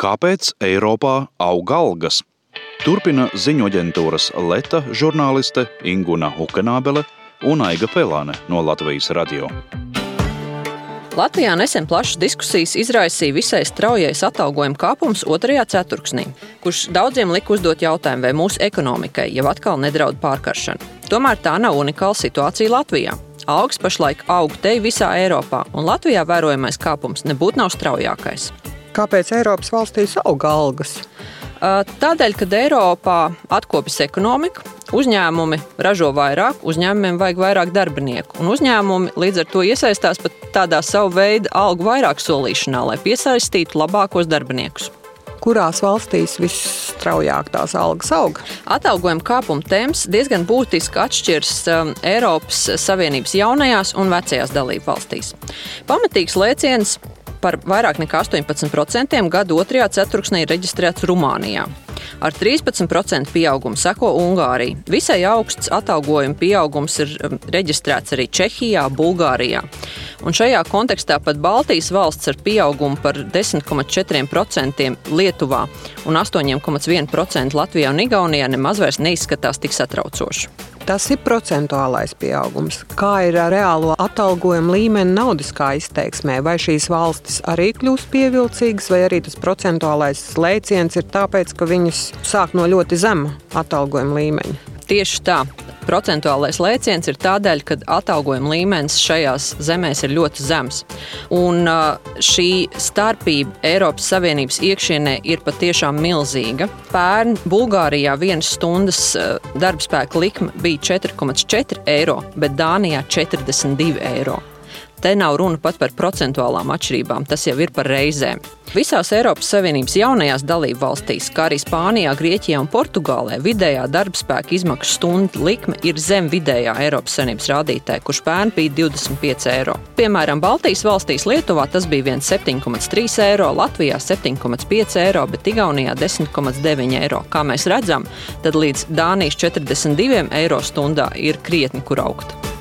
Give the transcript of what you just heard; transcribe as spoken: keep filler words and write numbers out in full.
Kāpēc Eiropā aug algas? Turpina ziņoaģentūras Leta žurnāliste Inguna Hukenābele un Aiga Pelāne no Latvijas radio. Latvijā nesen plašas diskusijas izraisīja visai straujais atalgojuma kāpums otrajā ceturksnī, kurš daudziem lika uzdot jautājumu, vai mūsu ekonomikai jau atkal nedraud pārkaršana. Tomēr tā nav unikāla situācija Latvijā. Algas pašlaik aug te visā Eiropā, un Latvijā vērojamais kāpums nebūtu nav straujākais. Kāpēc Eiropas valstīs auga algas? Tādēļ, kad Eiropā atkopjas ekonomika, uzņēmumi ražo vairāk, uzņēmumiem vajag vairāk darbinieku, un uzņēmumi līdz ar to iesaistās pat tādā savu veidu algu vairāk solīšanā, lai piesaistītu labākos darbiniekus. Kurās valstīs visstraujāk tās algas auga? Atalgojuma kāpuma temps diezgan būtiski atšķiras Eiropas Savienības jaunajās un vecajās dalību valstīs. Pamatīgs lēciens par vairāk nekā astoņpadsmit procentiem gada otrajā ceturksnī ir reģistrēts Rumānijā. Ar trīspadsmit procentu pieaugumu seko Ungārija. Visai augsts atalgojuma pieaugums ir reģistrēts arī Čehijā, Bulgārijā. Un šajā kontekstā pat Baltijas valsts ar pieaugumu par desmit komats četri procenti Lietuvā un astoņi komats viens procents Latvijā un Igaunijā nemaz vairs neizskatās tik satraucoši. Tas ir procentuālais pieaugums. Kā ir ar reālo atalgojumu līmeni naudiskā izteiksmē? Vai šīs valstis arī kļūst pievilcīgas, vai arī tas procentuālais lēciens ir tāpēc, ka viņas sāk no ļoti zema atalgojuma līmeņa? Tieši tā. Procentuālais lēciens ir tādēļ, ka atalgojuma līmenis šajās zemēs ir ļoti zems. Un šī starpība Eiropas Savienības iekšienē ir patiešām milzīga. Pērn Bulgārijā vienas stundas darbspēka likme bija četri komats četri eiro, bet Dānijā četrdesmit divi eiro. Te nav runa pat par procentuālām atšķirībām, tas jau ir par reizēm. Visās Eiropas Savienības jaunajās dalību valstīs, kā arī Spānijā, Grieķijā un Portugālē, vidējā darbspēka izmaksu stundu likme ir zem vidējā Eiropas Savienības rādītāja, kurš pērn bija divdesmit pieci eiro. Piemēram, Baltijas valstīs Lietuvā tas bija viens komats septiņi trīs eiro, Latvijā septiņi komats pieci eiro, bet Igaunijā desmit komats deviņi eiro. Kā mēs redzam, tad līdz Dānijas četrdesmit divi eiro stundā ir krietni kur augt.